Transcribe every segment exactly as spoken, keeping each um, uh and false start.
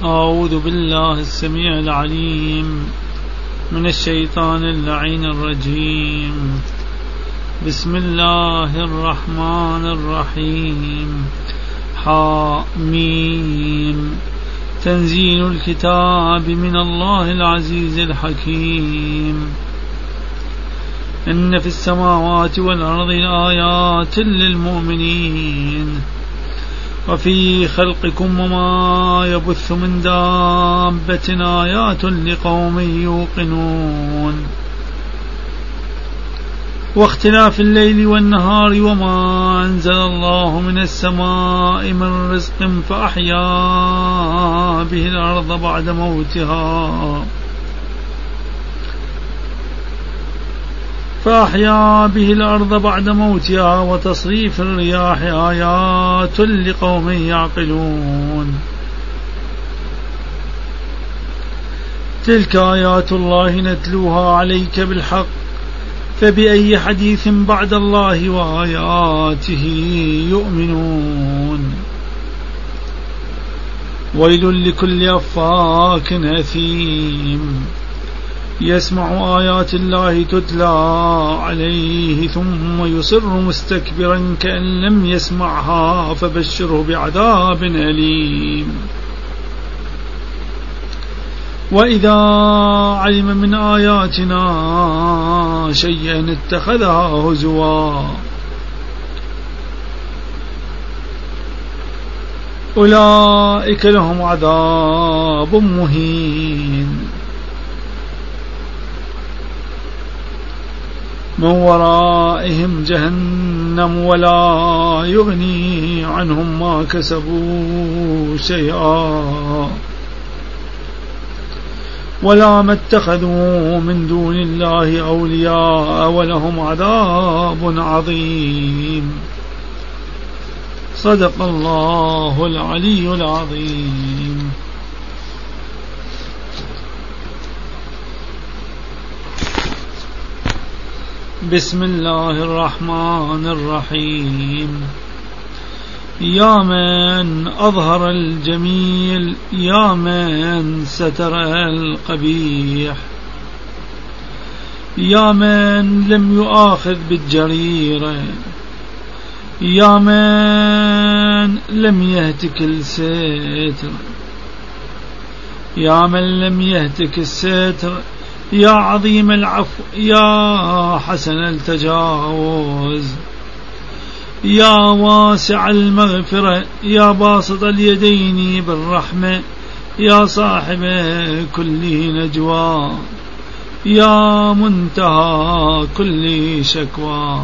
أعوذ بالله السميع العليم من الشيطان اللعين الرجيم. بسم الله الرحمن الرحيم. حاميم. تنزيل الكتاب من الله العزيز الحكيم. إن في السماوات والأرض آيات للمؤمنين وفي خلقكم وما يبث من دابة آيات لقوم يوقنون واختلاف الليل والنهار وما أنزل الله من السماء من رزق فأحيا به الأرض بعد موتها فأحيا به الأرض بعد موتها وتصريف الرياح آيات لقوم يعقلون. تلك آيات الله نتلوها عليك بالحق فبأي حديث بعد الله وآياته يؤمنون. ويل لكل أفاك أثيم يسمع آيات الله تتلى عليه ثم يصر مستكبرا كأن لم يسمعها فبشره بعذاب أليم. وإذا علم من آياتنا شيئا اتخذها هزوا أولئك لهم عذاب مهين من ورائهم جهنم ولا يغني عنهم ما كسبوا شيئا ولا ما اتخذوا من دون الله أولياء ولهم عذاب عظيم. صدق الله العلي العظيم. بسم الله الرحمن الرحيم. يا من أظهر الجميل يا من ستر القبيح يا من لم يؤاخذ بالجريرة يا من لم يهتك الستر يا من لم يهتك الستر يا عظيم العفو يا حسن التجاوز يا واسع المغفرة يا باسط اليدين بالرحمة يا صاحب كل نجوى يا منتهى كل شكوى.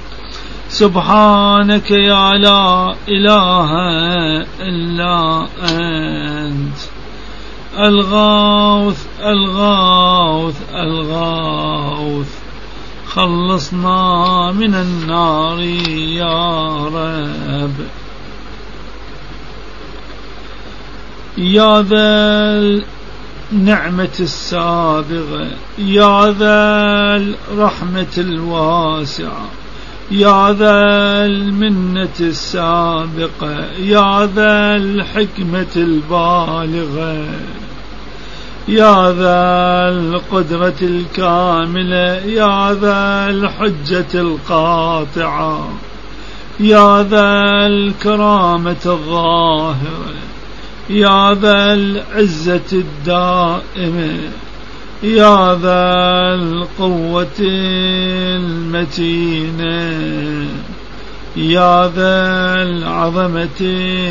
سبحانك يا لا إله إلا أنت الغوث الغوث الغوث خلصنا من النار يا رب. يا ذا النعمة السابغة يا ذا الرحمة الواسعة يا ذا المنة السابقة يا ذا الحكمة البالغة يا ذا القدرة الكاملة يا ذا الحجة القاطعة يا ذا الكرامة الظاهرة يا ذا العزة الدائمة يا ذا القوة المتينة يا ذا العظمة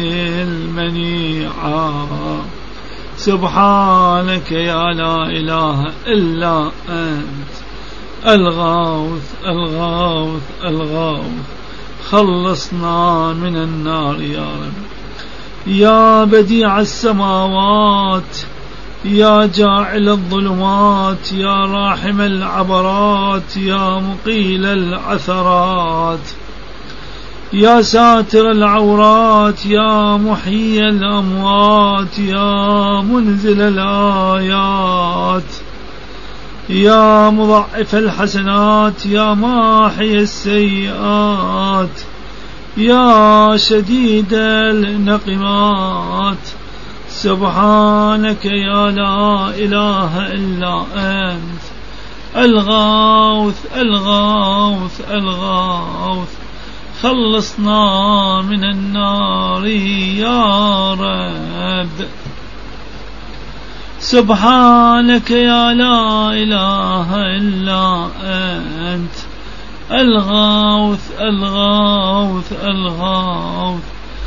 المنيعة. سبحانك يا لا إله إلا أنت الغوث الغوث الغوث خلصنا من النار يا رب. يا بديع السماوات يا جاعل الظلمات يا راحم العبرات يا مقيل العثرات يا ساتر العورات يا محيي الأموات يا منزل الآيات يا مضاعف الحسنات يا ماحي السيئات يا شديد النقمات سبحانك يا لا إله إلا أنت الغوث الغوث الغوث خلصنا من النار يا رب. سبحانك يا لا إله إلا أنت الغوث الغوث الغوث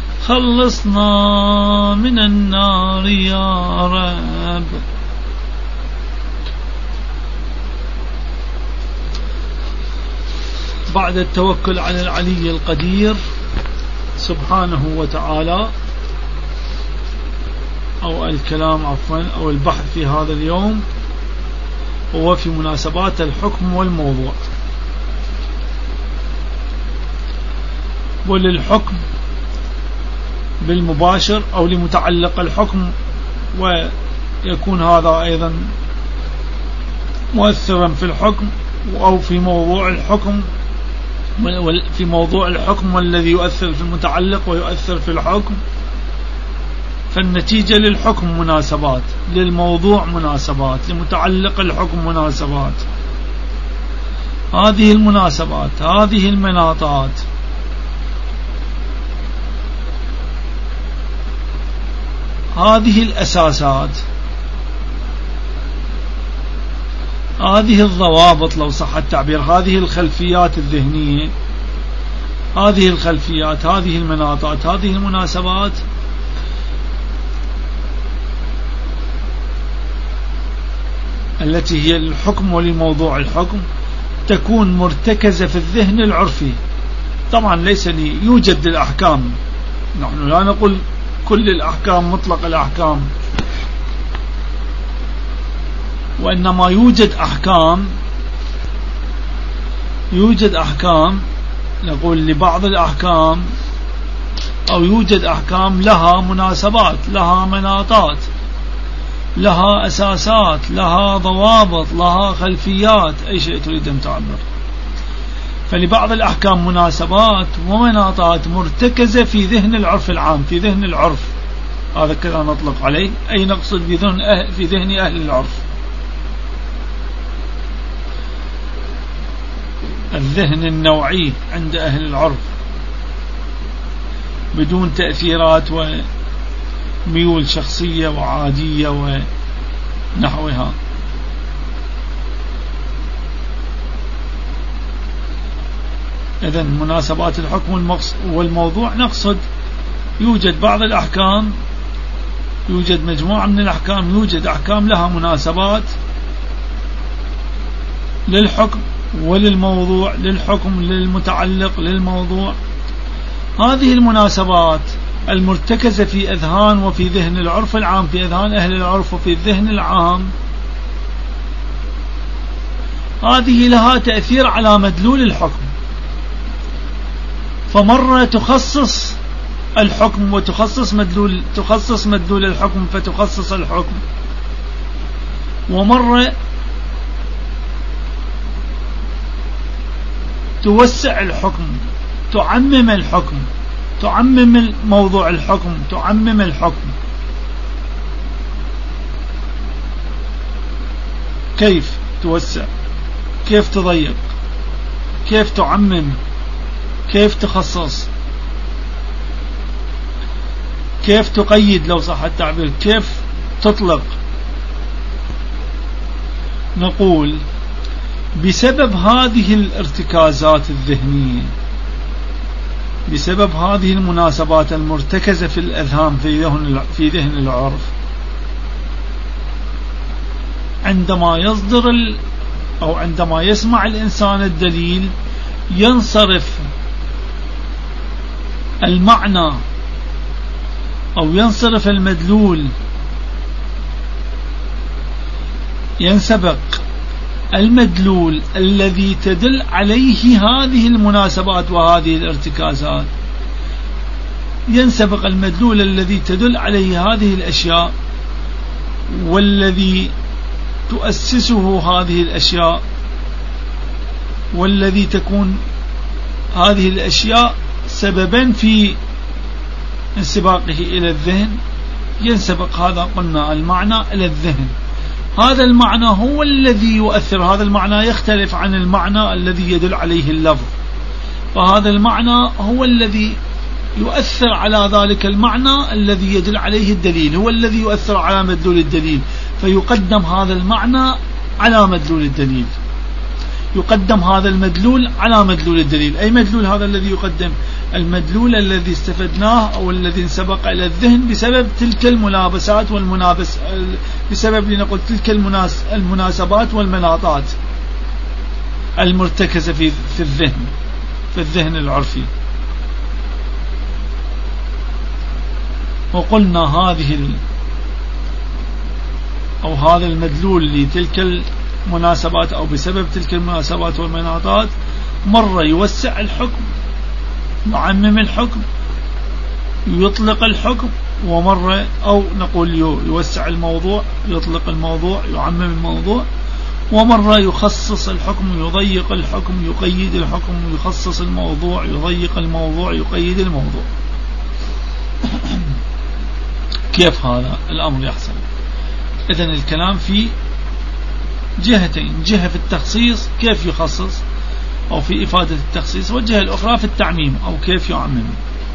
خلصنا من النار يا رب. بعد التوكل على العلي القدير سبحانه وتعالى، أو الكلام عفوا أو البحث في هذا اليوم هو في مناسبات الحكم والموضوع. وللحكم بالمباشر أو لمتعلق الحكم، ويكون هذا أيضا مؤثرا في الحكم أو في موضوع الحكم، في موضوع الحكم والذي يؤثر في المتعلق ويؤثر في الحكم. فالنتيجة للحكم مناسبات، للموضوع مناسبات، لمتعلق الحكم مناسبات. هذه المناسبات، هذه المناطات هذه الأساسات، هذه الضوابط لو صح التعبير، هذه الخلفيات الذهنية، هذه الخلفيات، هذه المناطات، هذه المناسبات التي هي الحكم ولموضوع الحكم تكون مرتكزة في الذهن العرفي. طبعا ليس لي يوجد للأحكام، نحن لا نقول كل الأحكام مطلق الأحكام، وإنما يوجد أحكام يوجد أحكام نقول لبعض الأحكام، أو يوجد أحكام لها مناسبات، لها مناطات، لها أساسات، لها ضوابط، لها خلفيات، أي شيء تريد أن تعبر. فلبعض الأحكام مناسبات ومناطات مرتكزة في ذهن العرف العام، في ذهن العرف، هذا كذا نطلق عليه، أي نقصد في ذهن أهل, في ذهن أهل العرف، الذهن النوعي عند أهل العرف بدون تأثيرات وميول شخصية وعادية ونحوها. إذن مناسبات الحكم والموضوع نقصد يوجد بعض الأحكام، يوجد مجموعة من الأحكام، يوجد أحكام لها مناسبات للحكم وللموضوع، للحكم للمتعلق للموضوع. هذه المناسبات المرتكزة في أذهان وفي ذهن العرف العام، في أذهان أهل العرف وفي الذهن العام، هذه لها تأثير على مدلول الحكم. فمرة تخصص الحكم وتخصص مدلول تخصص مدلول الحكم فتخصص الحكم، ومرة توسع الحكم، تعمم الحكم، تعمم موضوع الحكم، تعمم الحكم. كيف توسع؟ كيف تضيق؟ كيف تعمم؟ كيف تخصص؟ كيف تقيد لو صح التعبير؟ كيف تطلق؟ نقول بسبب هذه الارتكازات الذهنية، بسبب هذه المناسبات المرتكزة في الأذهان في ذهن في ذهن العرف، عندما يصدر ال أو عندما يسمع الإنسان الدليل ينصرف المعنى أو ينصرف المدلول، ينسبق المدلول الذي تدل عليه هذه المناسبات وهذه الارتكازات، ينسبق المدلول الذي تدل عليه هذه الأشياء والذي تؤسسه هذه الأشياء، والذي تكون هذه الأشياء سببا في انسباقه إلى الذهن، ينسبق هذا قلنا المعنى إلى الذهن. هذا المعنى هو الذي يؤثر، هذا المعنى يختلف عن المعنى الذي يدل عليه اللفظ، فهذا المعنى هو الذي يؤثر على ذلك المعنى الذي يدل عليه الدليل، هو الذي يؤثر على مدلول الدليل، فيقدم هذا المعنى على مدلول الدليل، يقدم هذا المدلول على مدلول الدليل. أي مدلول هذا الذي يقدم؟ المدلول الذي استفدناه أو الذي انسبق إلى الذهن بسبب تلك الملابسات والمنابس، بسبب لنقول تلك المناس المناسبات والمناطات المرتكزة في في الذهن، في الذهن العرفي. وقلنا هذه ال أو هذا المدلول لتلك المناسبات أو بسبب تلك المناسبات والمناطات مرة يوسع الحكم، يعمم الحكم، يطلق الحكم، ومرة أو نقول يوسع الموضوع، يطلق الموضوع، يعمم الموضوع، ومرة يخصص الحكم، يضيق الحكم، يقيد الحكم، يخصص الموضوع، يضيق الموضوع، يقيد الموضوع. كيف هذا الأمر يحصل؟ إذن الكلام في جهتين، جهة في التخصيص كيف يخصص أو في إفادة التخصيص، والجهة الأخرى في التعميم أو كيف يعمم.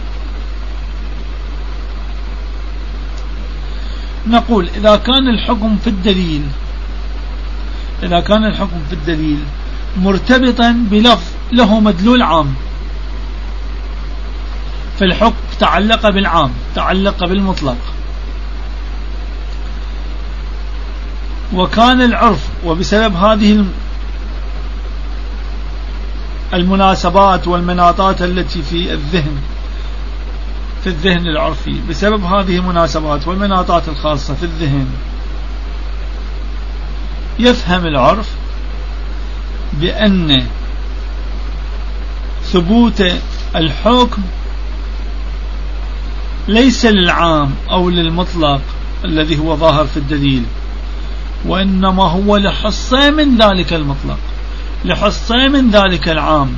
نقول إذا كان الحكم في الدليل إذا كان الحكم في الدليل مرتبطا بلفظ له مدلول عام، فالحكم تعلق بالعام، تعلق بالمطلق، وكان العرف وبسبب هذه المناسبات والمناطات التي في الذهن في الذهن العرفي، بسبب هذه المناسبات والمناطات الخاصة في الذهن يفهم العرف بأن ثبوت الحكم ليس للعام أو للمطلق الذي هو ظاهر في الدليل، وإنما هو لحصة من ذلك المطلق، لحصة من ذلك العام.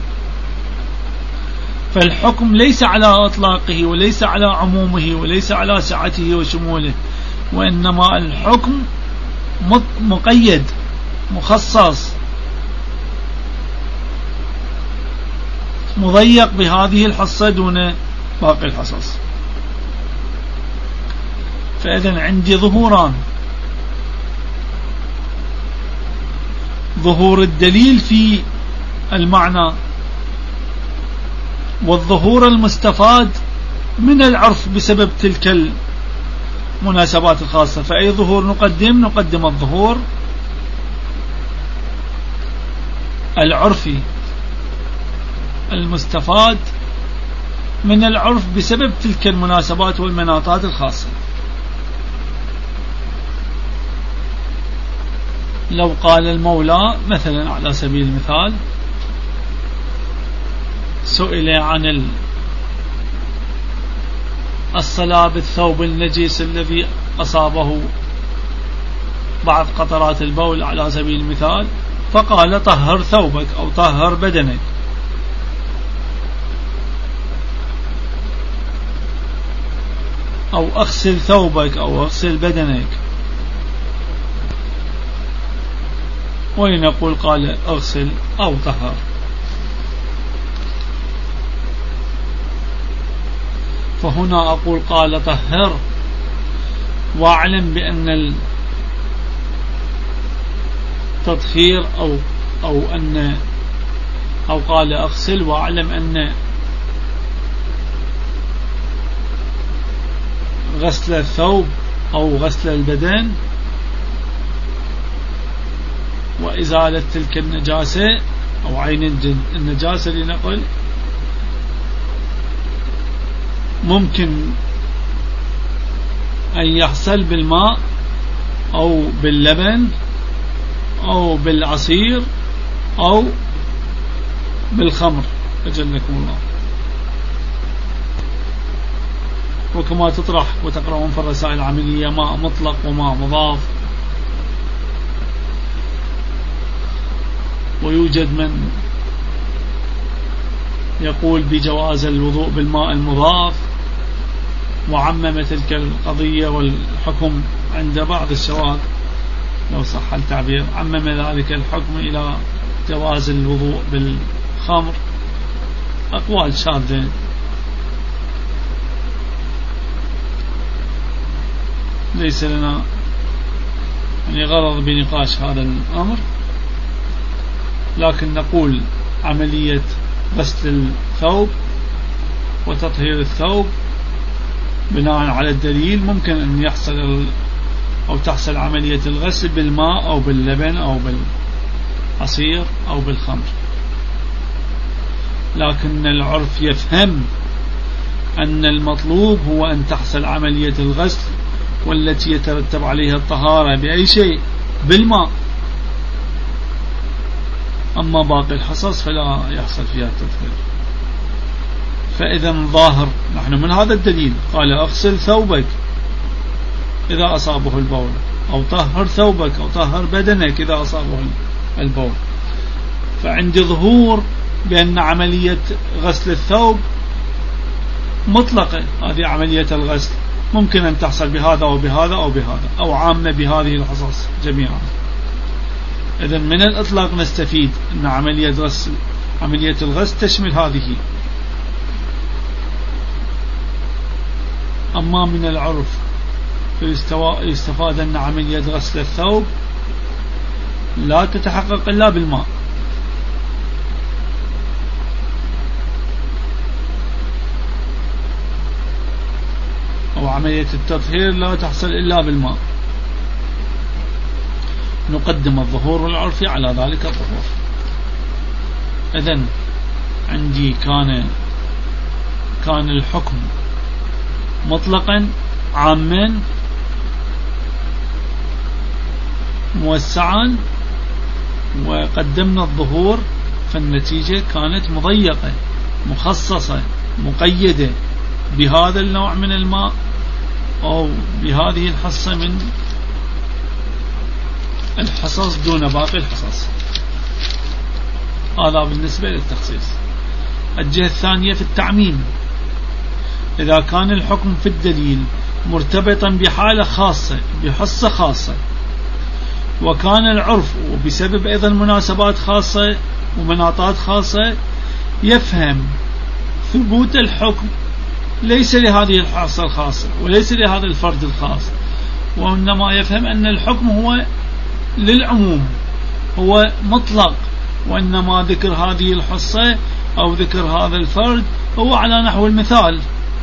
فالحكم ليس على إطلاقه وليس على عمومه وليس على سعته وشموله، وإنما الحكم مقيد مخصص مضيق بهذه الحصة دون باقي الحصص. فإذن عندي ظهوران: ظهور الدليل في المعنى، والظهور المستفاد من العرف بسبب تلك المناسبات الخاصة. فأي ظهور نقدم؟ نقدم الظهور العرفي المستفاد من العرف بسبب تلك المناسبات والمناطات الخاصة. لو قال المولى مثلا على سبيل المثال، سئل عن الصلاة بالثوب النجيس الذي أصابه بعض قطرات البول على سبيل المثال، فقال: طهر ثوبك أو طهر بدنك. أو أغسل ثوبك أو أغسل بدنك. ولنقول قال أغسل أو طهر. فهنا أقول قال طهر، واعلم بأن التطهير أو أو أن أو قال أغسل، واعلم أن غسل الثوب أو غسل البدن وإزالة تلك النجاسة أو عين النجاسة لنقل ممكن أن يحصل بالماء أو باللبن أو بالعصير أو بالخمر أجلكم الله. وكما تطرح وتقرأون في الرسائل العملية ماء مطلق وماء مضاف، ويوجد من يقول بجواز الوضوء بالماء المضاف، وعمم تلك القضية والحكم عند بعض الشواذ لو صح التعبير، عمم ذلك الحكم إلى جواز الوضوء بالخمر. أقوال شاذة. ليس لنا يعني غرض بنقاش هذا الأمر، لكن نقول عملية غسل الثوب وتطهير الثوب بناء على الدليل ممكن أن يحصل أو تحصل عملية الغسل بالماء أو باللبن أو بالعصير أو بالخمر، لكن العرف يفهم أن المطلوب هو أن تحصل عملية الغسل والتي يترتب عليها الطهارة بأي شيء بالماء، أما باقي الحصص فلا يحصل فيها التطهير. فإذا ظاهر نحن من هذا الدليل قال أغسل ثوبك إذا أصابه البول، أو طهر ثوبك أو طهر بدنك إذا أصابه البول. فعندي ظهور بأن عملية غسل الثوب مطلقة، هذه عملية الغسل ممكن أن تحصل بهذا أو بهذا أو بهذا، أو عامة بهذه الحصص جميعا. إذن من الإطلاق نستفيد أن عملية غسل عملية الغسل تشمل هذه. أما من العرف فيستفاد أن عملية غسل الثوب لا تتحقق إلا بالماء، أو عملية التطهير لا تحصل إلا بالماء. نقدم الظهور العرفي على ذلك الظهور. إذن عندي كان كان الحكم مطلقا عاما موسعا، وقدمنا الظهور، فالنتيجة كانت مضيقة مخصصة مقيدة بهذا النوع من الماء أو بهذه الحصة من الحصص دون باقي الحصص. هذا بالنسبة للتخصيص. الجهة الثانية في التعميم، إذا كان الحكم في الدليل مرتبطا بحالة خاصة بحصة خاصة، وكان العرف وبسبب أيضا مناسبات خاصة ومناطات خاصة يفهم ثبوت الحكم ليس لهذه الحصة الخاصة وليس لهذا الفرد الخاص، وإنما يفهم أن الحكم هو للعموم، هو مطلق، وإنما ذكر هذه الحصة أو ذكر هذا الفرد هو على نحو المثال.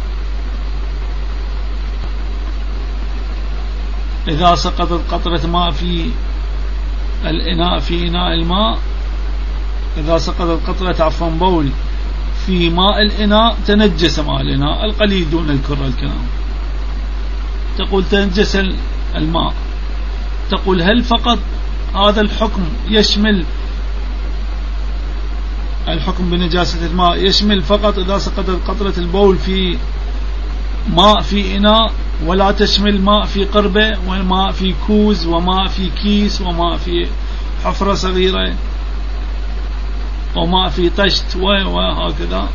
إذا سقطت قطرة ماء في الإناء في إناء الماء، إذا سقطت قطرة عفوا بول في ماء الإناء تنجس ماء الإناء القليل دون الكرة الكلام، تقول تنجس الماء، تقول هل فقط هذا الحكم يشمل الحكم بنجاسة الماء يشمل فقط إذا سقطت قطرة البول في ماء في إناء، ولا تشمل ماء في قربة وماء في كوز وماء في كيس وماء في حفرة صغيرة وماء في طشت وهكذا؟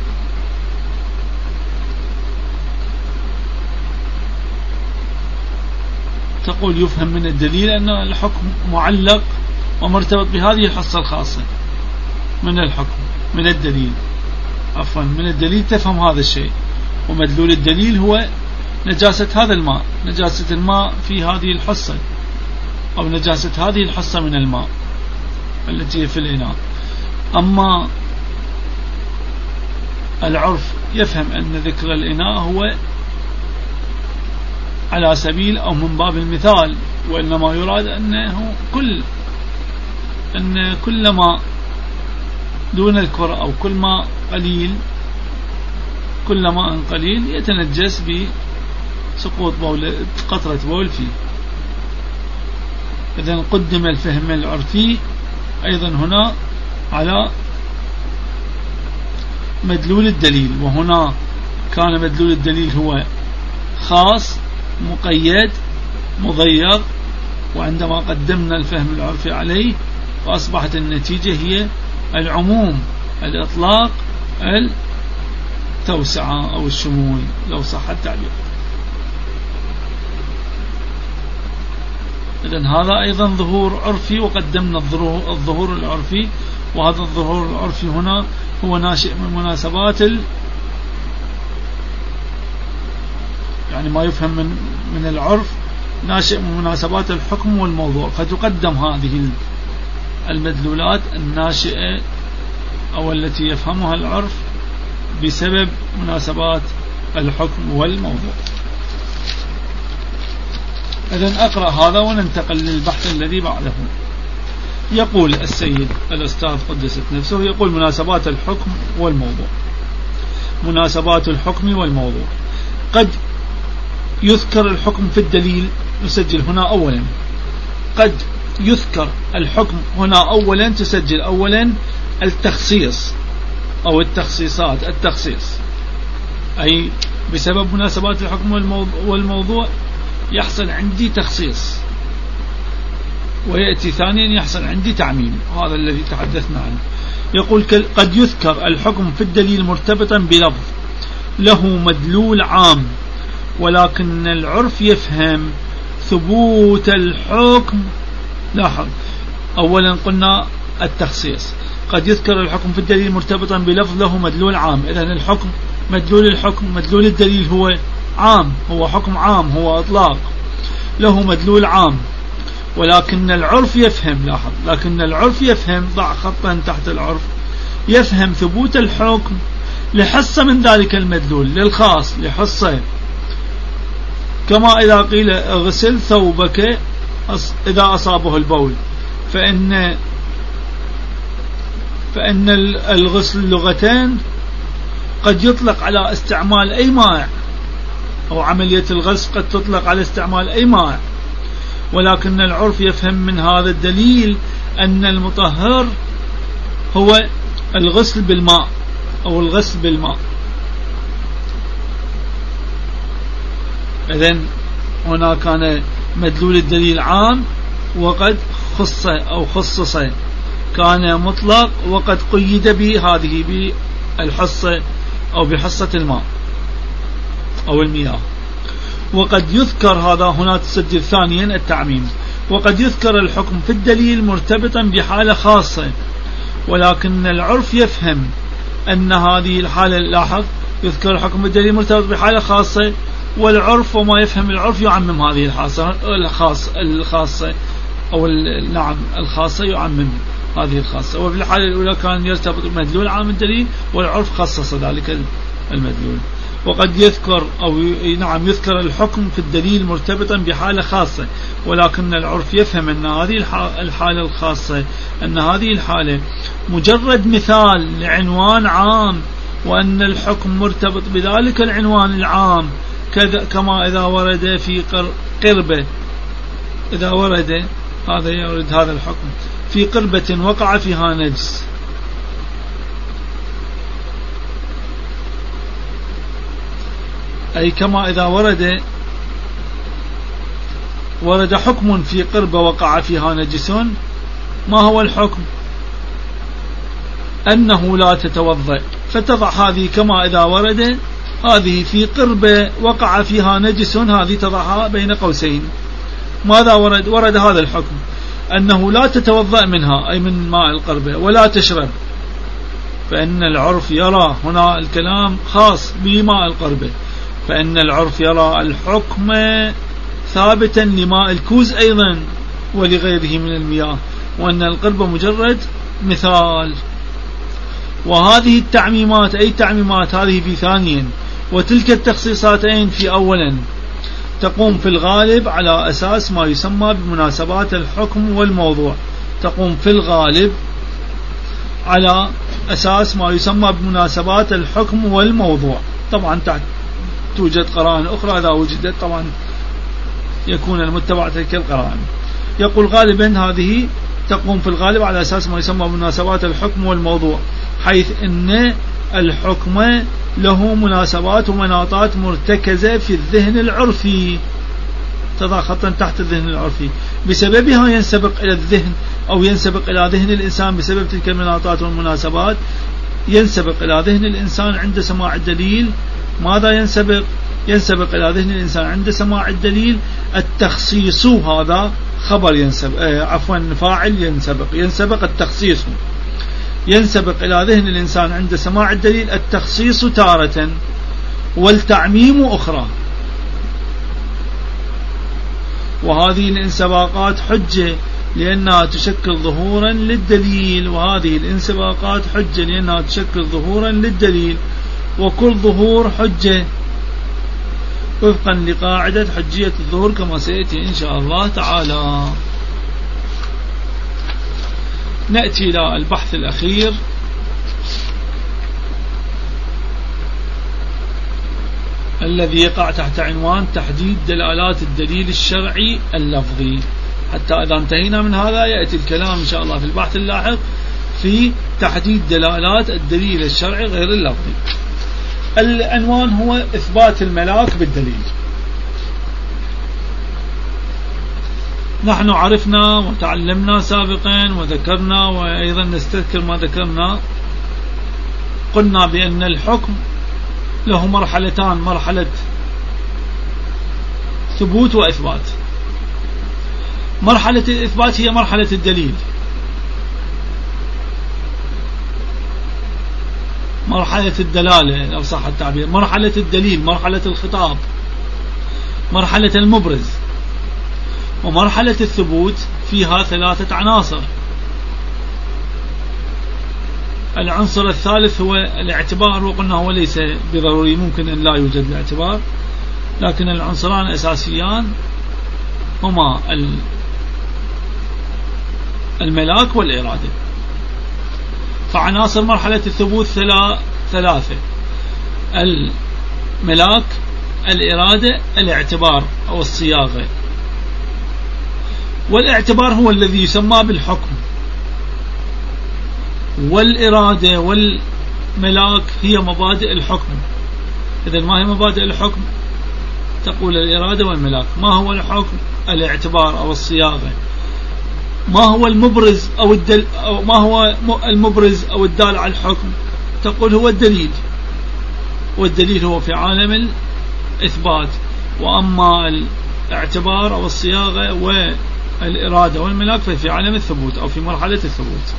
تقول يفهم من الدليل أن الحكم معلق ومرتبط بهذه الحصة الخاصة من الحكم من الدليل عفوا من الدليل تفهم هذا الشيء، ومدلول الدليل هو نجاسة هذا الماء، نجاسة الماء في هذه الحصة أو نجاسة هذه الحصة من الماء التي في الإناء. أما العرف يفهم أن ذكر الإناء هو على سبيل أو من باب المثال، وإنما يراد أنه كل أن كل ما دون الكرة أو كل ما قليل كل ماء قليل يتنجس بسقوط بول قطرة بول فيه. إذن قدم الفهم العرفي أيضا هنا على مدلول الدليل، وهنا كان مدلول الدليل هو خاص مقيد مضيق، وعندما قدمنا الفهم العرفي عليه فأصبحت النتيجة هي العموم، الإطلاق، التوسعة أو الشمول لو صح التعبير. إذن هذا أيضا ظهور عرفي، وقدمنا الظهور العرفي، وهذا الظهور العرفي هنا هو ناشئ من مناسبات ال... يعني ما يفهم من من العرف ناشئ من مناسبات الحكم والموضوع. فتقدم هذه المدلولات الناشئة أو التي يفهمها العرف بسبب مناسبات الحكم والموضوع. إذن أقرأ هذا وننتقل للبحث الذي بعده. يقول السيد الأستاذ قدست نفسه، يقول مناسبات الحكم والموضوع. مناسبات الحكم والموضوع: قد يذكر الحكم في الدليل، نسجل هنا أولا قد يذكر الحكم هنا أولا، تسجل أولا التخصيص أو التخصيصات. التخصيص أي بسبب مناسبات الحكم والموضوع يحصل عندي تخصيص، ويأتي ثانيا يحصل عندي تعميم، هذا الذي تحدثنا عنه. يقول قد يذكر الحكم في الدليل مرتبطا بلفظ له مدلول عام، ولكن العرف يفهم ثبوت الحكم. لاحظ أولا قلنا التخصيص، قد يذكر الحكم في الدليل مرتبطا بلفظ له مدلول عام. إذن الحكم مدلول الحكم مدلول الدليل هو عام، هو حكم عام، هو إطلاق، له مدلول عام، ولكن العرف يفهم. لاحظ لكن العرف يفهم، ضع خطا تحت العرف، يفهم ثبوت الحكم لحصة من ذلك المدلول، للخاص لحصة. كما إذا قيل اغسل ثوبك إذا أصابه البول، فإن فإن الغسل لغتين قد يطلق على استعمال أي مائع، أو عملية الغسل قد تطلق على استعمال أي مائع، ولكن العرف يفهم من هذا الدليل أن المطهر هو الغسل بالماء أو الغسل بالماء. إذن هنا كان مدلول الدليل عام وقد خص أو خصص، كان مطلق وقد قيد بهذه بالحصة أو بحصة الماء أو المياه. وقد يذكر هذا هنا تسجل ثانيا التعميم، وقد يذكر الحكم في الدليل مرتبطا بحالة خاصة، ولكن العرف يفهم أن هذه الحالة، لاحظ يذكر الحكم في الدليل مرتبط بحالة خاصة، والعرف وما يفهم العرف يعمم هذه الحاصة الخاصة الخاصة أو نعم الخاصة يعمم هذه الخاصة. وفي الحالة الأولى كان يرتبط بمدلول عام الدليل، والعرف خصص ذلك المدلول. وقد يذكر أو نعم يذكر الحكم في الدليل مرتبطا بحالة خاصة، ولكن العرف يفهم أن هذه الحالة الخاصة أن هذه الحالة مجرد مثال لعنوان عام، وأن الحكم مرتبط بذلك العنوان العام، كذا كما إذا ورد في قربة، إذا ورد هذا يورد هذا الحكم في قربة وقع فيها نجس، أي كما إذا ورد ورد حكم في قربة وقع فيها نجس، ما هو الحكم؟ أنه لا تتوضأ، فتضع هذه كما إذا ورد هذه في قربة وقع فيها نجس، هذه تضعها بين قوسين. ماذا ورد؟ ورد هذا الحكم أنه لا تتوضأ منها أي من ماء القربة، ولا تشرب، فإن العرف يرى هنا الكلام خاص بماء القربة، فإن العرف يرى الحكم ثابتا لماء الكوز أيضا ولغيره من المياه، وأن القربة مجرد مثال. وهذه التعميمات أي تعميمات هذه في ثانيا، وتلك التخصيصاتين في أولا، تقوم في الغالب على أساس ما يسمى بمناسبات الحكم والموضوع. تقوم في الغالب على أساس ما يسمى بمناسبات الحكم والموضوع. طبعا توجد قرائن أخرى إذا وجدت طبعا يكون المتبع تلك القرائن. يقول غالبا هذه تقوم في الغالب على أساس ما يسمى بمناسبات الحكم والموضوع، حيث أن الحكم له مناسبات ومناطات مرتكزة في الذهن العرفي، تضع خطا تحت الذهن العرفي، بسببها ينسبق إلى الذهن أو ينسبق إلى ذهن الإنسان بسبب تلك المناطات والمناسبات، ينسبق إلى ذهن الإنسان عند سماع الدليل. ماذا ينسبق؟ ينسبق إلى ذهن الإنسان عند سماع الدليل التخصيص، هذا خبر ينسبق، آه عفوا فاعل ينسبق ينسبق التخصيص، ينسبق إلى ذهن الإنسان عند سماع الدليل التخصيص تارة والتعميم أخرى. وهذه الانسباقات حجة لأنها تشكل ظهورا للدليل، وهذه الانسباقات حجة لأنها تشكل ظهورا للدليل، وكل ظهور حجة وفقا لقاعدة حجية الظهور كما سيأتي إن شاء الله تعالى. نأتي إلى البحث الأخير الذي يقع تحت عنوان تحديد دلالات الدليل الشرعي اللفظي. حتى إذا انتهينا من هذا يأتي الكلام إن شاء الله في البحث اللاحق في تحديد دلالات الدليل الشرعي غير اللفظي. العنوان هو إثبات الملاك بالدليل. نحن عرفنا وتعلمنا سابقا وذكرنا وأيضا نستذكر ما ذكرنا، قلنا بأن الحكم له مرحلتان، مرحلة ثبوت وإثبات. مرحلة الإثبات هي مرحلة الدليل، مرحلة الدلالة لو صح التعبير، مرحلة الدليل، مرحلة الخطاب، مرحلة المبرز. ومرحلة الثبوت فيها ثلاثة عناصر. العنصر الثالث هو الاعتبار، وقلنا هو ليس بضروري، ممكن أن لا يوجد الاعتبار، لكن العنصران الأساسيان هما الملاك والإرادة. فعناصر مرحلة الثبوت ثلاثة: الملاك، الإرادة، الاعتبار أو الصياغة. والاعتبار هو الذي يسمى بالحكم، والإرادة والملاك هي مبادئ الحكم. إذن ما هي مبادئ الحكم؟ تقول الإرادة والملاك. ما هو الحكم؟ الاعتبار أو الصياغة. ما هو المبرز أو الدل أو ما هو المبرز أو الدال على الحكم؟ تقول هو الدليل، والدليل هو في عالم الإثبات. وأما الاعتبار أو الصياغة والإرادة والملاك ففي عالم الثبوت أو في مرحلة الثبوت.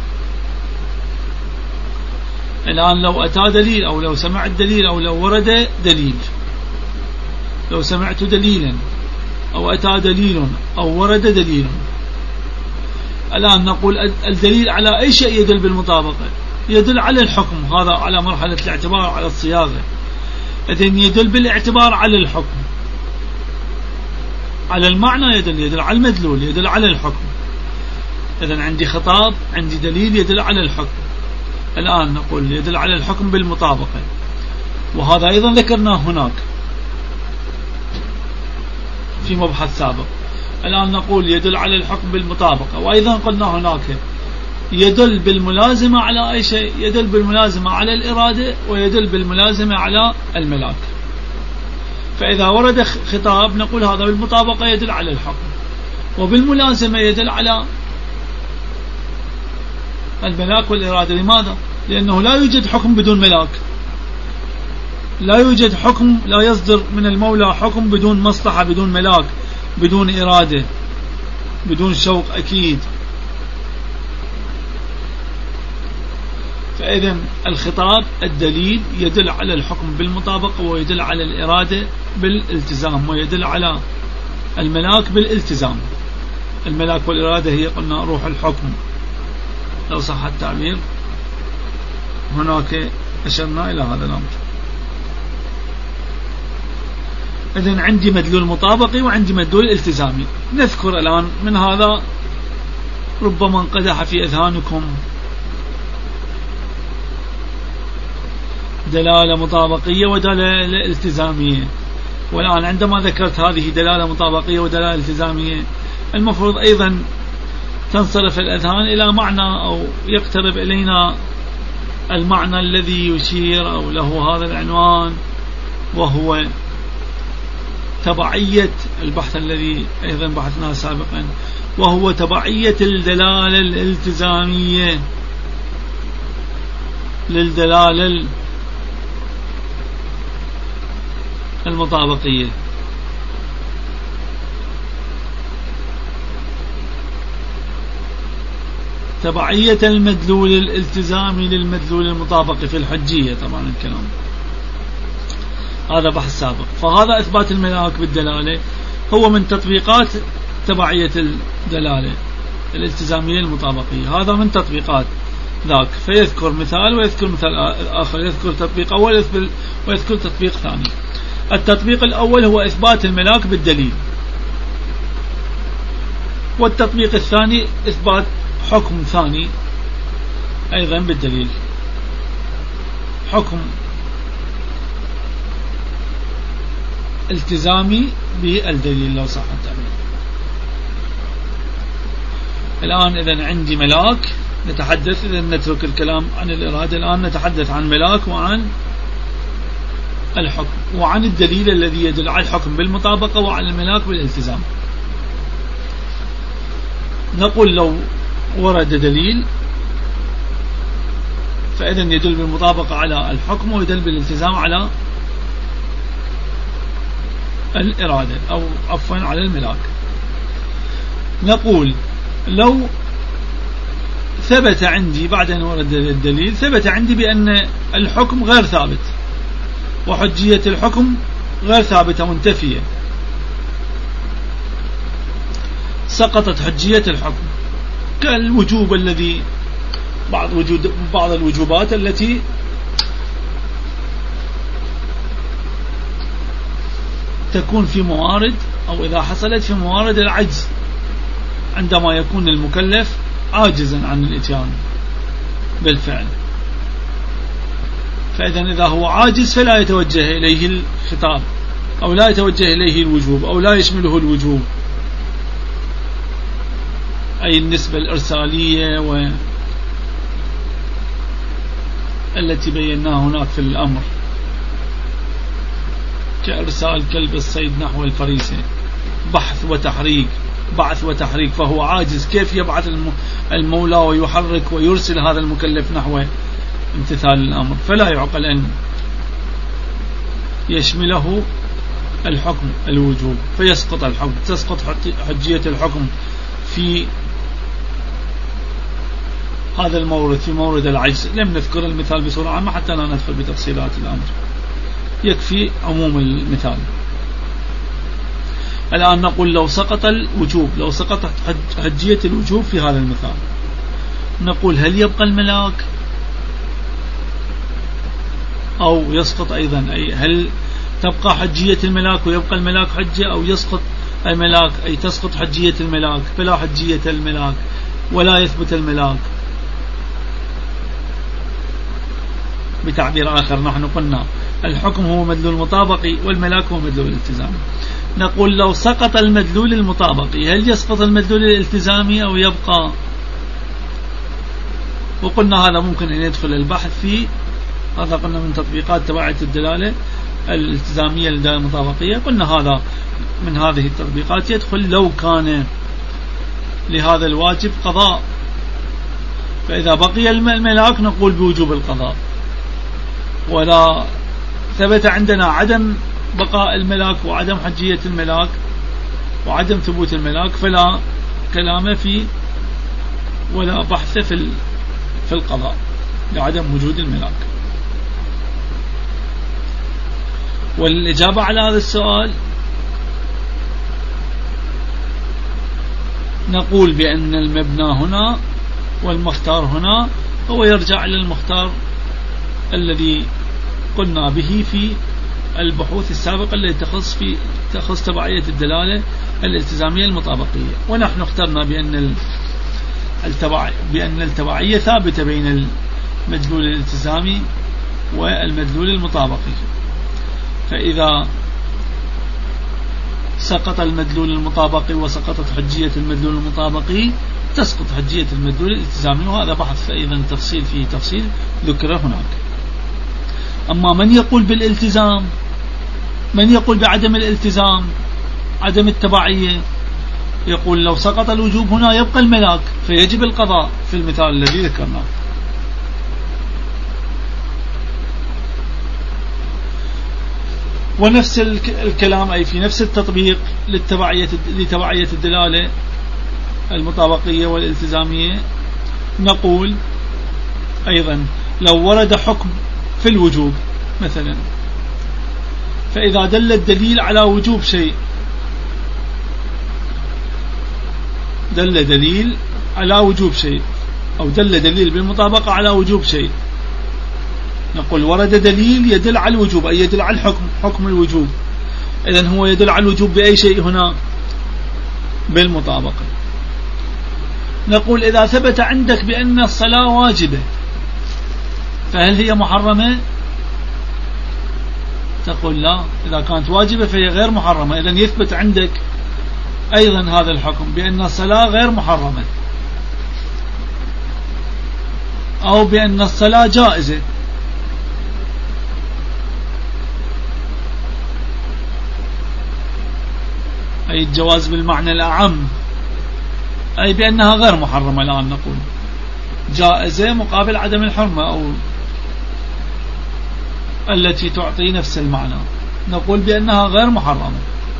الآن لو أتى دليل أو لو سمعت دليل أو لو ورد دليل، لو سمعت دليلا أو أتى دليل أو ورد دليل، الآن نقول الدليل على أي شيء يدل بالمطابقة؟ يدل على الحكم، هذا على مرحلة الاعتبار على الصياغة. إذن يدل بالاعتبار على الحكم، على المعنى يدل، يدل على المدلول، يدل على الحكم. إذن عندي خطاب، عندي دليل يدل على الحكم. الآن نقول يدل على الحكم بالمطابقة، وهذا أيضا ذكرناه هناك في مبحث سابق. الآن نقول يدل على الحكم بالمطابقة، وأيضا قلنا هناك يدل بالملازمة على أي شيء، يدل بالملازمة على الإرادة ويدل بالملازمة على الملاك. فإذا ورد خطاب نقول هذا بالمطابقة يدل على الحكم، وبالملازمة يدل على الملاك والإرادة. لماذا؟ لأنه لا يوجد حكم بدون ملاك، لا يوجد حكم، لا يصدر من المولى حكم بدون مصلحة، بدون ملاك، بدون إرادة، بدون شوق أكيد. فإذن الخطاب الدليل يدل على الحكم بالمطابقة، ويدل على الإرادة بالالتزام، ويدل على الملاك بالالتزام. الملاك والإرادة هي قلنا روح الحكم لو صح التعبير، هناك أشرنا إلى هذا الأمر. إذن عندي مدلول مطابقي وعندي مدلول التزامي. نذكر الآن من هذا ربما انقدح في أذهانكم دلالة مطابقية ودلالة التزامية. والآن عندما ذكرت هذه دلالة مطابقية ودلالة التزامية المفروض أيضا تنصرف الأذهان إلى معنى أو يقترب إلينا المعنى الذي يشير أو له هذا العنوان، وهو تبعية البحث الذي أيضا بحثناه سابقا، وهو تبعية الدلالة الالتزامية للدلالة المطابقية. تبعية المدلول الالتزامي للمدلول المطابقي في الحجية، طبعا الكلام هذا بحث سابق. فهذا إثبات الملاك بالدلالة هو من تطبيقات تبعية الدلالة الالتزامية المطابقية، هذا من تطبيقات ذاك. فيذكر مثال ويذكر مثال آخر، يذكر تطبيق أول ويذكر تطبيق ثاني. التطبيق الأول هو إثبات الملاك بالدليل، والتطبيق الثاني إثبات حكم ثاني أيضا بالدليل، حكم التزامي بالدليل لو صح التعبير. الآن إذا عندي ملاك نتحدث، إذا نترك الكلام عن الإرادة، الآن نتحدث عن ملاك وعن الحكم وعن الدليل الذي يدل على الحكم بالمطابقة وعن الملاك بالالتزام. نقول لو ورد دليل فإذا يدل بالمطابقة على الحكم ويدل بالالتزام على الإرادة أو عفوا على الملاك. نقول لو ثبت عندي بعد أن ورد الدليل، ثبت عندي بأن الحكم غير ثابت وحجية الحكم غير ثابتة منتفية، سقطت حجية الحكم، كالوجوب الذي بعض وجود بعض الوجوبات التي تكون في موارد أو إذا حصلت في موارد العجز، عندما يكون المكلف عاجزا عن الإتيان بالفعل، فإذا إذا هو عاجز فلا يتوجه إليه الخطاب أو لا يتوجه إليه الوجوب أو لا يشمله الوجوب، أي النسبة الإرسالية والتي بيناها هناك في الأمر، كإرسال كلب الصيد نحو الفريسة، بحث وتحريك، بعث وتحريك، فهو عاجز، كيف يبعث المولى ويحرك ويرسل هذا المكلف نحو امتثال الأمر؟ فلا يعقل أن يشمله الحكم الوجوب، فيسقط الحكم، تسقط حجية الحكم في هذا المورد، في مورد العجز. لم نذكر المثال بصورة عامة حتى لا ندخل بتفصيلات الأمر، يكفي عموم المثال. الآن نقول لو سقط الوجوب، لو سقطت حجية الوجوب في هذا المثال، نقول هل يبقى الملاك أو يسقط أيضا؟ أي هل تبقى حجية الملاك ويبقى الملاك حجة، أو يسقط الملاك أي تسقط حجية الملاك فلا حجية الملاك ولا يثبت الملاك؟ بتعبير آخر نحن قلنا الحكم هو مدلول مطابقي والملاك هو مدلول الالتزامي. نقول لو سقط المدلول المطابقي هل يسقط المدلول الالتزامي أو يبقى؟ وقلنا هذا ممكن أن يدخل البحث في هذا، قلنا من تطبيقات تبعية الدلالة الالتزامية للدلالة المطابقية، قلنا هذا من هذه التطبيقات يدخل لو كان لهذا الواجب قضاء، فإذا بقي الملاك نقول بوجوب القضاء، ولا ثبت عندنا عدم بقاء الملاك وعدم حجية الملاك وعدم ثبوت الملاك فلا كلام في ولا بحث في في القضاء لعدم وجود الملاك. والإجابة على هذا السؤال نقول بأن المبنى هنا والمختار هنا هو يرجع إلى المختار الذي قلنا به في البحوث السابقة التي تخص في تخص تبعية الدلالة الالتزامية المطابقية، ونحن اخترنا بأن التبع بأن التبعية ثابتة بين المدلول الالتزامي والمدلول المطابقي. فإذا سقط المدلول المطابقي وسقطت حجية المدلول المطابقي تسقط حجية المدلول الالتزامي، وهذا بحث أيضا تفصيل فيه تفصيل ذكر هناك. أما من يقول بالالتزام، من يقول بعدم الالتزام عدم التبعية، يقول لو سقط الوجوب هنا يبقى الملاك فيجب القضاء في المثال الذي ذكرناه. ونفس الكلام أي في نفس التطبيق للتبعية لتبعية الدلالة المطابقية والالتزامية نقول أيضا لو ورد حكم في الوجوب مثلا، فإذا دل الدليل على وجوب شيء، دل دليل على وجوب شيء أو دل دليل بالمطابقة على وجوب شيء، نقول ورد دليل يدل على الوجوب أي يدل على الحكم، حكم الوجوب. إذن هو يدل على الوجوب بأي شيء هنا؟ بالمطابقة. نقول إذا ثبت عندك بأن الصلاة واجبة فهل هي محرمة؟ تقول لا، إذا كانت واجبة فهي غير محرمة. إذن يثبت عندك أيضا هذا الحكم بأن الصلاة غير محرمة، أو بأن الصلاة جائزة. أي الجواز بالمعنى الأعم، أي بأنها غير محرمة. الآن نقول جائزة مقابل عدم الحرمة أو التي تعطي نفس المعنى، نقول بأنها غير محرمة.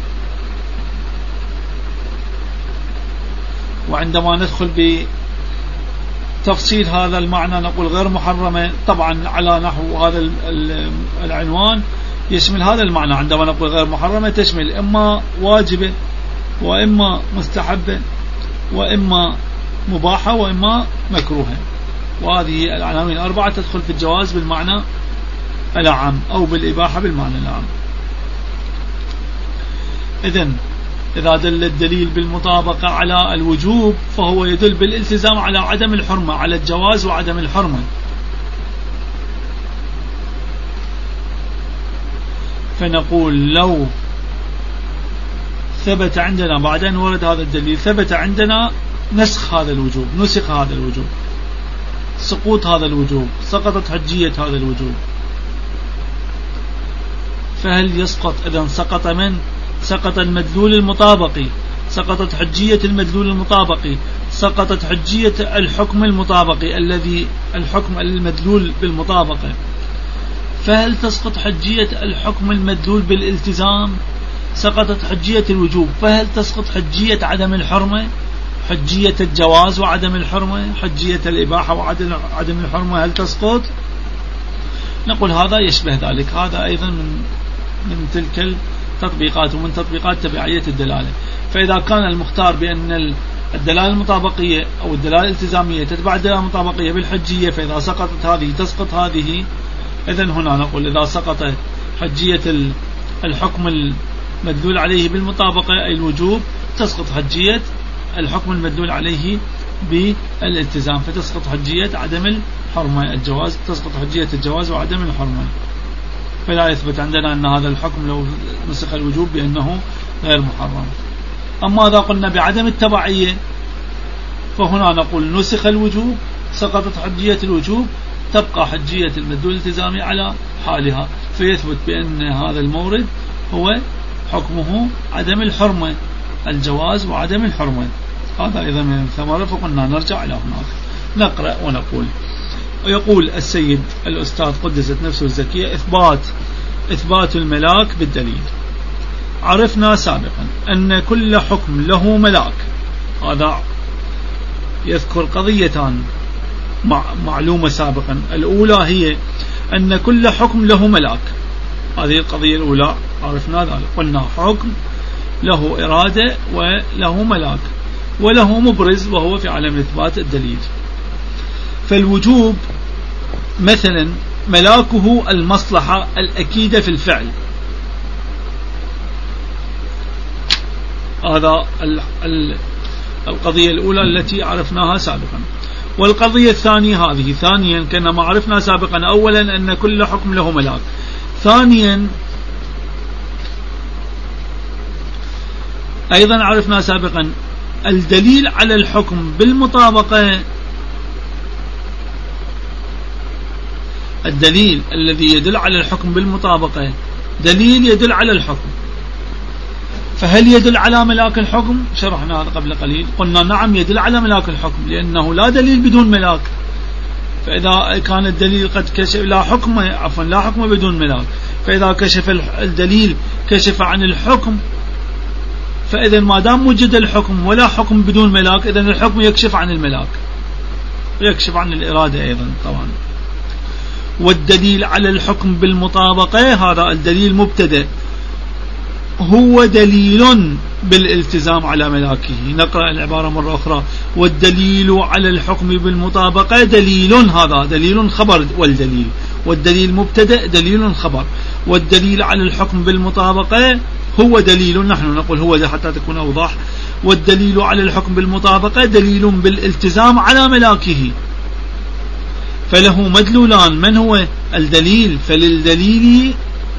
وعندما ندخل بتفصيل هذا المعنى نقول غير محرمة طبعا على نحو هذا العنوان يشمل هذا المعنى. عندما نقول غير محرمة تشمل إما واجبة وإما مستحبة وإما مباحة وإما مكروهة، وهذه العناوين الأربعة تدخل في الجواز بالمعنى العام أو بالإباحة بالمعنى العام. إذن إذا دل الدليل بالمطابقة على الوجوب فهو يدل بالالتزام على عدم الحرمة، على الجواز وعدم الحرمة. فنقول لو ثبت عندنا بعد أن ورد هذا الدليل ثبت عندنا نسخ هذا الوجوب، نسخ هذا الوجوب، سقوط هذا الوجوب، سقطت حجية هذا الوجوب، فهل يسقط؟ إذن سقط من؟ سقط المدلول المطابقي، سقطت حجية المدلول المطابقي، سقطت حجية الحكم المطابقي الذي الحكم المدلول بالمطابقة. فهل تسقط حجية الحكم المدلول بالالتزام؟ سقطت حجية الوجوب، فهل تسقط حجية عدم الحرمة؟ حجية الجواز وعدم الحرمة، حجية الإباحة وعدم الحرمة هل تسقط؟ نقول هذا يشبه ذلك، هذا أيضا من من تلك التطبيقات ومن تطبيقات تبعية الدلالة. فإذا كان المختار بأن الدلالة المطابقية أو الدلالة الالتزامية تتبع الدلالة المطابقية بالحجية، فإذا سقطت هذه تسقط هذه. إذن هنا نقول إذا سقط حجية الحكم المدلول عليه بالمطابقة أي الوجوب تسقط حجية الحكم المدلول عليه بالالتزام، فتسقط حجية عدم الحرمة الجواز، تسقط حجية الجواز وعدم الحرمة. فلا يثبت عندنا أن هذا الحكم لو نسخ الوجوب بأنه غير محرم. أما إذا قلنا بعدم التبعية فهنا نقول نسخ الوجوب، سقطت حجية الوجوب، تبقى حجية المدلول الالتزامي على حالها، فيثبت بأن هذا المورد هو حكمه عدم الحرمة، الجواز وعدم الحرمة. هذا أيضا من الثمرة، فقلنا نرجع إلى هناك نقرأ ونقول. ويقول السيد الأستاذ قدست نفسه الزكية إثبات إثبات الملاك بالدليل. عرفنا سابقا أن كل حكم له ملاك، هذا يذكر قضيتان معلومة سابقا. الأولى هي أن كل حكم له ملاك، هذه القضية الأولى عرفنا ذلك، قلنا حكم له إرادة وله ملاك وله مبرز وهو في عالم إثبات الدليل. فالوجوب مثلا ملاكه المصلحة الأكيدة في الفعل، هذا القضية الأولى التي عرفناها سابقا. والقضية الثانية هذه ثانيا كما عرفنا سابقا، أولا أن كل حكم له ملاك، ثانيا أيضا عرفنا سابقا الدليل على الحكم بالمطابقة، الدليل الذي يدل على الحكم بالمطابقة دليل يدل على الحكم. فهل يدل على ملاك الحكم؟ شرحنا هذا قبل قليل، قلنا نعم يدل على ملاك الحكم، لأنه لا دليل بدون فإذا كان الدليل قد كشف لا حكم عفوا لا حكم بدون ملاك، فإذا كشف الدليل كشف عن الحكم، فإذا ما دام وجد الحكم ولا حكم بدون ملاك، إذن الحكم يكشف عن الملاك، يكشف عن الإرادة أيضا طبعا. والدليل على الحكم بالمطابقة، هذا الدليل مبتدأ، هو دليل بالالتزام على ملاكه. نقرأ العبارة مرة أخرى: والدليل على الحكم بالمطابقة دليل، هذا دليل خبر، والدليل والدليل مبتدأ دليل خبر، والدليل على الحكم بالمطابقة هو دليل، نحن نقول هو حتى تكون أوضح، والدليل على الحكم بالمطابقة دليل بالالتزام على ملاكه، فله مدلولان. من هو الدليل؟ فللدليل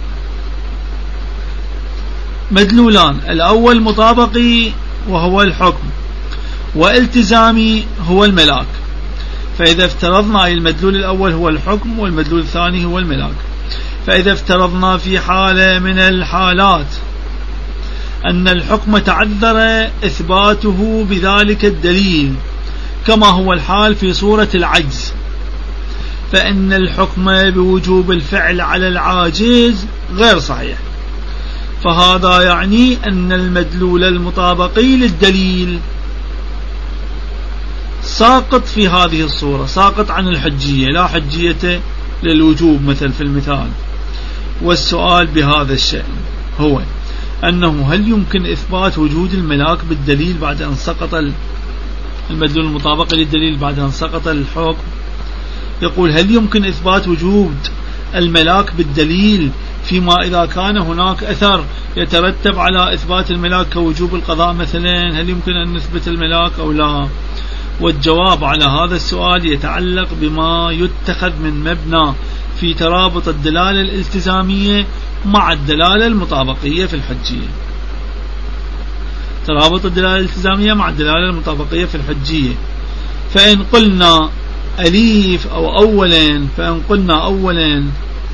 مدلولان: الأول مطابقي وهو الحكم، والتزامي هو الملاك. فإذا افترضنا المدلول الأول هو الحكم والمدلول الثاني هو الملاك، فإذا افترضنا في حالة من الحالات أن الحكم تعذر إثباته بذلك الدليل كما هو الحال في صورة العجز، فإن الحكم بوجوب الفعل على العاجز غير صحيح. فهذا يعني أن المدلول المطابقي للدليل ساقط في هذه الصورة، ساقط عن الحجية، لا حجية للوجوب مثل في المثال. والسؤال بهذا الشأن هو أنه هل يمكن إثبات وجود الملاك بالدليل بعد أن سقط المدلول المطابقي للدليل بعد أن سقط الحكم؟ يقول: هل يمكن إثبات وجود الملاك بالدليل فيما إذا كان هناك أثر يترتب على إثبات الملاك كوجوب القضاء مثلا؟ هل يمكن أن نثبت الملاك أو لا؟ والجواب على هذا السؤال يتعلق بما يتخذ من مبنى في ترابط الدلالة الالتزامية مع الدلالة المطابقية في الحجية. ترابط الدلالة الالتزامية مع الدلالة المطابقية في الحجية. فإن قلنا أليف أو أولا، فإن قلنا أولا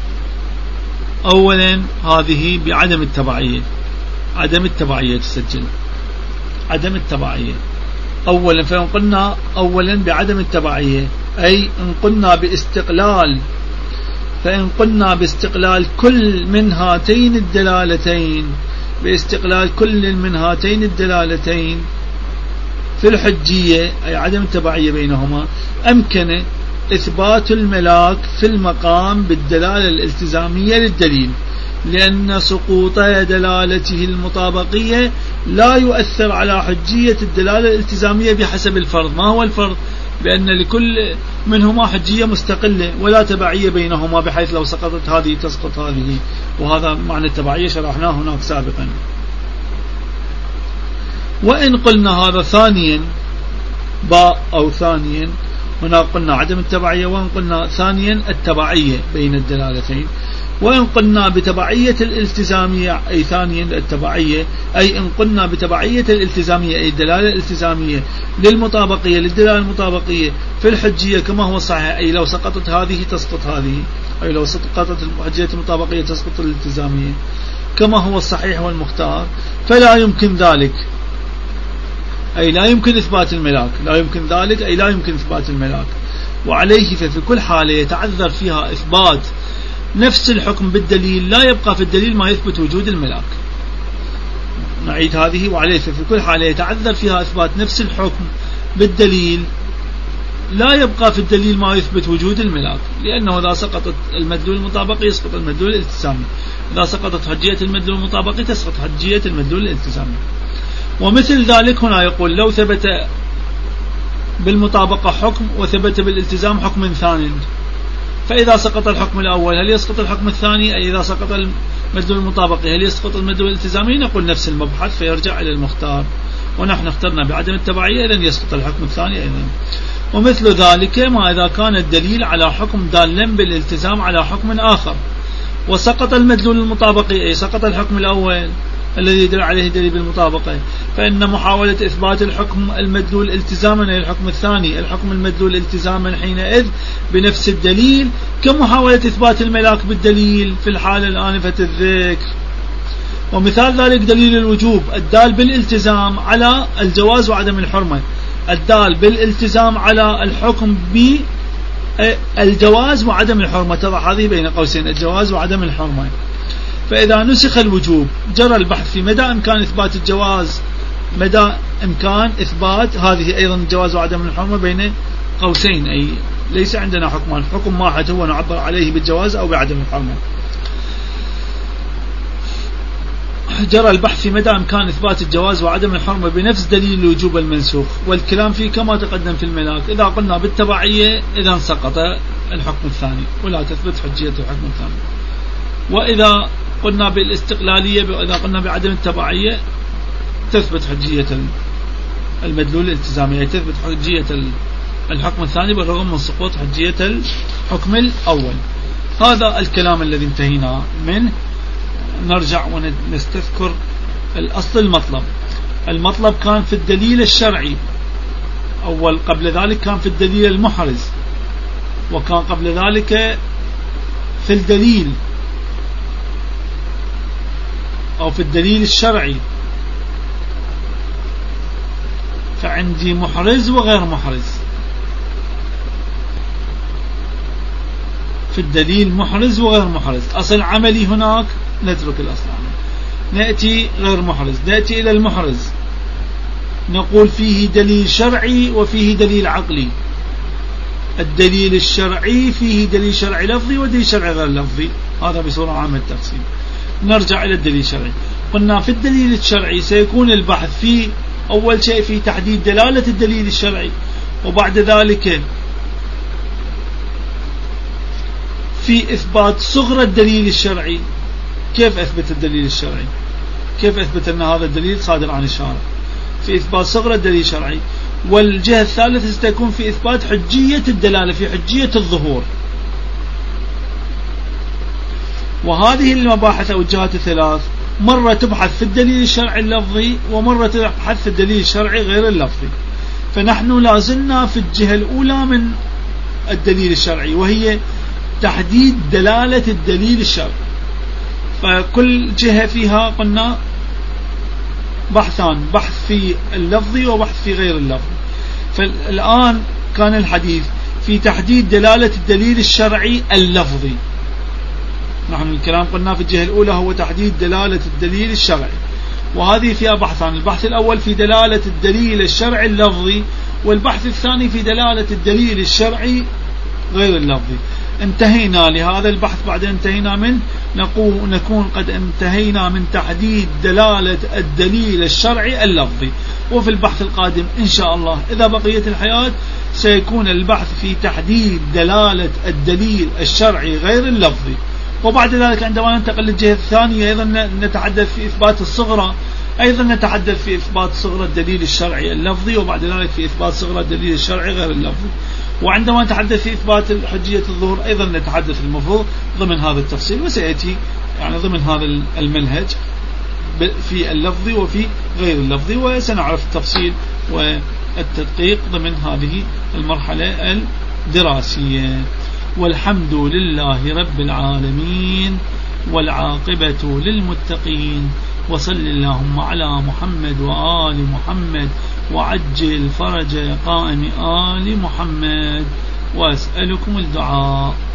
أولا هذه بعدم التبعية، عدم التبعية تسجل عدم التبعية أولا. فإن قلنا أولا بعدم التبعية، أي إن قلنا باستقلال فإن قلنا باستقلال كل من هاتين الدلالتين باستقلال كل من هاتين الدلالتين في الحجية، أي عدم التبعية بينهما، أمكن إثبات الملاك في المقام بالدلالة الالتزامية للدليل، لأن سقوط دلالته المطابقية لا يؤثر على حجية الدلالة الالتزامية بحسب الفرض. ما هو الفرض؟ بأن لكل منهما حجية مستقلة ولا تبعية بينهما، بحيث لو سقطت هذه تسقط هذه، وهذا معنى التبعية شرحناه هناك سابقا. وإن قلنا هذا ثانيا باء أو ثانيا، هنا قلنا عدم التبعية، وإن قلنا ثانيا التبعية بين الدلالتين. وإن قلنا بتبعية الالتزامية، أي ثانيا التبعية، أي إن قلنا بتبعية الالتزامية أي الدلالة الالتزامية للمطابقية للدلالة المطابقية في الحجية كما هو الصحيح، أي لو سقطت هذه تسقط هذه، أي لو سقطت الحجية المطابقية تسقط الالتزامية كما هو الصحيح والمختار، فلا يمكن ذلك، أي لا يمكن إثبات الملاك، لا يمكن ذلك أي لا يمكن إثبات الملاك. وعليه ففي كل حالة يتعذر فيها إثبات نفس الحكم بالدليل، لا يبقى في الدليل ما يثبت وجود الملاك. نعيد هذه: وعليه ففي كل حالة يتعذر فيها إثبات نفس الحكم بالدليل، لا يبقى في الدليل ما يثبت وجود الملاك، لأنه إذا سقطت المدلول المطابقي يسقط المدلول الالتزامي، إذا سقطت حجية المدلول المطابقي تسقط حجية المدلول الالتزامي. ومثل ذلك هنا يقول: لو ثبت بالمطابقة حكم وثبت بالالتزام حكم ثاني، فإذا سقط الحكم الأول هل يسقط الحكم الثاني؟ أي إذا سقط المدلول المطابقي هل يسقط المدلول الالتزامي؟ نقول نفس المبحث، فيرجع إلى المختار، ونحن اخترنا بعدم التبعية، إذن يسقط الحكم الثاني أيضا. ومثل ذلك ما إذا كان الدليل على حكم دالا بالالتزام على حكم آخر وسقط المدلول المطابقي، أي سقط الحكم الأول الذي يدل عليه دليل بالمطابقة، فإن محاولة إثبات الحكم المدلول التزاما أي الحكم الثاني الحكم المدلول التزاما حينئذ بنفس الدليل كمحاولة إثبات الملاك بالدليل في الحالة الآنفة الذكر. ومثال ذلك دليل الوجوب الدال بالالتزام على الجواز وعدم الحرمة، الدال بالالتزام على الحكم بالجواز وعدم الحرمة، تضع هذه بين قوسين، الجواز وعدم الحرمة. فإذا نسخ الوجوب جرى البحث في مدى إمكان إثبات الجواز، مدى إمكان إثبات هذه أيضا الجواز وعدم الحرمة بين قوسين، أي ليس عندنا حكمان، حكم واحد هو نعبر عليه بالجواز أو بعدم الحرمة. جرى البحث في مدى إمكان إثبات الجواز وعدم الحرمة بنفس دليل الوجوب المنسوخ، والكلام فيه كما تقدم في الملاك. إذا قلنا بالتبعية إذا سقط الحكم الثاني ولا تثبت حجية الحكم الثاني، وإذا قلنا بالاستقلالية وإذا قلنا بعدم التبعية تثبت حجية المدلول الالتزامية، تثبت حجية الحكم الثاني بالرغم من سقوط حجية الحكم الأول. هذا الكلام الذي انتهينا منه. نرجع ونستذكر الأصل. المطلب المطلب كان في الدليل الشرعي، أول قبل ذلك كان في الدليل المحرز، وكان قبل ذلك في الدليل أو في الدليل الشرعي. فعندي محرز وغير محرز. في الدليل محرز وغير محرز. أصل عملي هناك نترك الأصل عملي، نأتي غير محرز، نأتي إلى المحرز نقول فيه دليل شرعي وفيه دليل عقلي. الدليل الشرعي فيه دليل شرعي لفظي ودليل شرعي غير لفظي، هذا بصورة عامة التقسيم. نرجع إلى الدليل الشرعي. قلنا في الدليل الشرعي سيكون البحث في أول شيء في تحديد دلالة الدليل الشرعي، وبعد ذلك في إثبات صغر الدليل الشرعي. كيف أثبت الدليل الشرعي؟ كيف أثبت أن هذا الدليل صادر عن الشارع؟ في إثبات صغر الدليل الشرعي. والجهة الثالثة ستكون في إثبات حجية الدلالة، في حجية الظهور. وهذه المباحث أو الجهات الثلاث مرة تبحث في الدليل الشرعي اللفظي ومرة تبحث في الدليل الشرعي غير اللفظي. فنحن لازلنا في الجهة الأولى من الدليل الشرعي، وهي تحديد دلالة الدليل الشرعي. فكل جهة فيها قلنا بحثان، بحث في اللفظي وبحث في غير اللفظي. فالآن كان الحديث في تحديد دلالة الدليل الشرعي اللفظي. نحن الكلام قلنا في الجهة الأولى هو تحديد دلالة الدليل الشرعي، وهذه فيها بحثان. البحث الأول في دلالة الدليل الشرعي اللفظي، والبحث الثاني في دلالة الدليل الشرعي غير اللفظي. انتهينا لهذا البحث. بعد انتهينا منه نقول نكون قد انتهينا من تحديد دلالة الدليل الشرعي اللفظي. وفي البحث القادم إن شاء الله إذا بقيت الحياة سيكون البحث في تحديد دلالة الدليل الشرعي غير اللفظي. وبعد ذلك عندما ننتقل للجهة الثانية أيضا نتحدث في إثبات الصغرى، أيضا نتحدث في إثبات صغرى الدليل الشرعي اللفظي، وبعد ذلك في إثبات صغرى الدليل الشرعي غير اللفظي. وعندما نتحدث في إثبات حجية الظهور أيضا نتحدث المفروض ضمن هذا التفصيل، وسيأتي يعني ضمن هذا المنهج في اللفظي وفي غير اللفظي، وسنعرف التفصيل والتدقيق ضمن هذه المرحلة الدراسية. والحمد لله رب العالمين، والعاقبة للمتقين، وصل اللهم على محمد وآل محمد، وعجل فرج قائم آل محمد، وأسألكم الدعاء.